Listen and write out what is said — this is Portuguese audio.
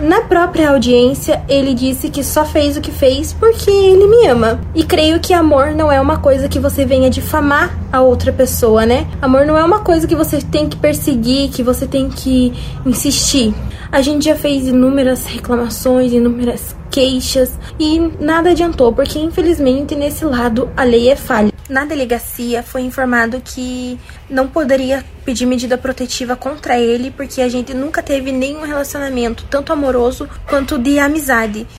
Na própria audiência, ele disse que só fez o que fez porque ele me ama. E creio que amor não é uma coisa que você venha difamar a outra pessoa, né? Amor não é uma coisa que você tem que perseguir, que você tem que insistir. A gente já fez inúmeras reclamações, inúmeras queixas e nada adiantou, porque infelizmente nesse lado a lei é falha. Na delegacia foi informado que não poderia pedir medida protetiva contra ele, porque a gente nunca teve nenhum relacionamento, tanto amoroso quanto de amizade.